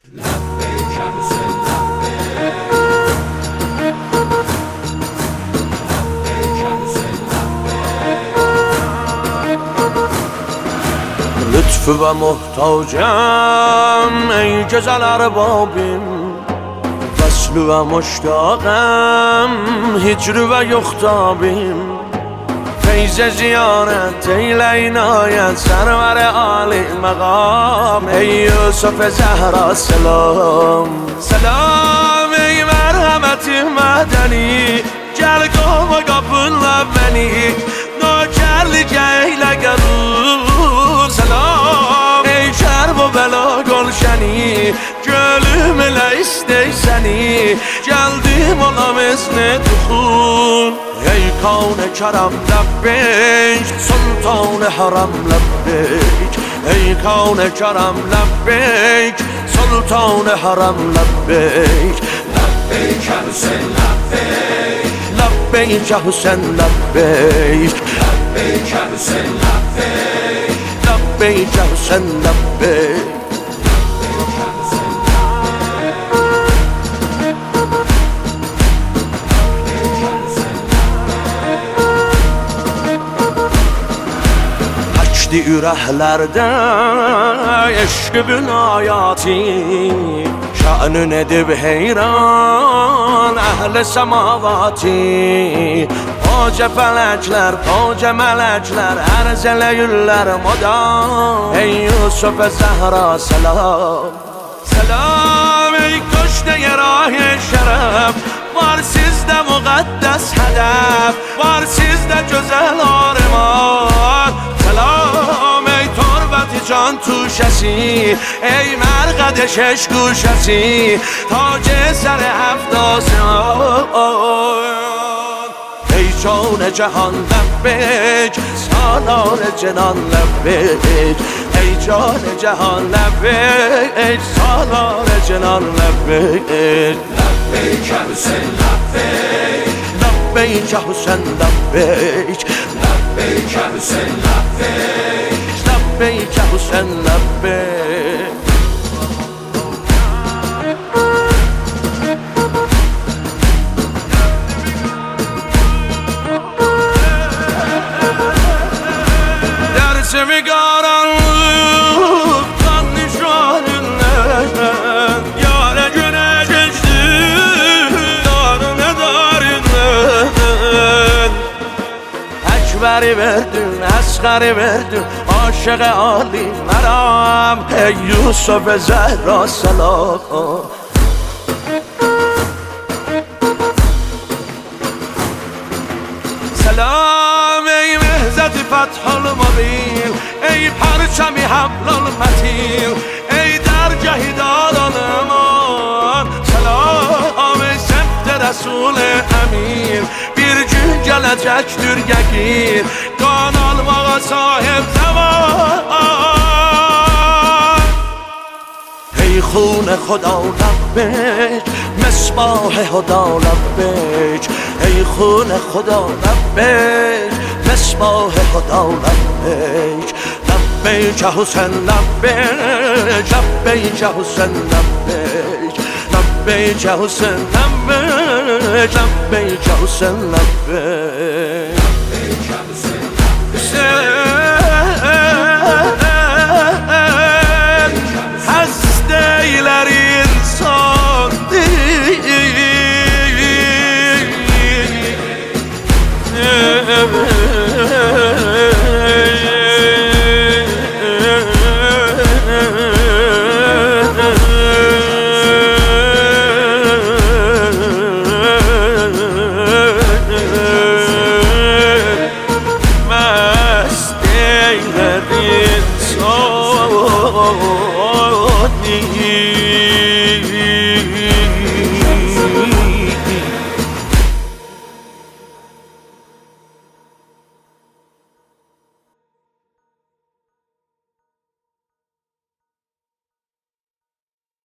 لطف و محتاجم ای جزل اربابیم، وصل و مشتاقم هجر و یختابیم. فیض زیارت ای لینایت سرور عالی مقام، ای یوسف زهرا سلام. سلام ey merhameti madeni, gel kova kapınla beni, nökerlik eyle garur. Selam ey şerb و bela gülşeni, gönlüm ile isteyseni, geldim olam esne dukhul. ey kavn kerem lebbeyk, sultan haram lebbeyk. ey kavn kerem lebbeyk, sultan haram lebbeyk. لبیک حسین لبیک، لبیک حسین لبیک، لبیک حسین لبیک، لبیک حسین لبیک. Açdı ürəklərdə eşqibin ayati, şanın edib heyran əhl-i səmavati. Poca fələklər, poca mələklər ərz eləyirlər modam, ey Yusuf Zəhra selam. Selam ey köşkdə rah-i şərəf, var sizdə müqəddəs hədəf, var sizdə gözəl arman. سلام ای تربت جان توشسی، ای مرقد شش گوشسی، تاج سر هفت آسمان. ای جان جهان لبیک، سالار جنان لبیک. ای جان جهان لبیک، ای سالار جنان لبیک. لبیک حسین لبیک، لبیک حسین لبیک، لبیک حسین لبیک، لبیک حسین لبیک. درس karanlık kan nişanından, yâre güne geçti darına darinden. Ekberi verdin, asgari verdin, aşık Ali meram, ey Yusuf Zehra selam. سلام ای مهزت فتح المبین، ای پرچمی حبل المتین، ای درگهی داران امان. سلام ای سبت رسول امین، bir gün gələcəkdir yəqin, qan almağa sahib zaman. ey خون خدا لبیک، مصباح هدا لبیک. ای خون خدا لبیک، مصباح هدا لبیک. لبیک حسین لبیک، لبیک حسین لبیک، لبیک حسین لبیک، لبیک حسین لبیک.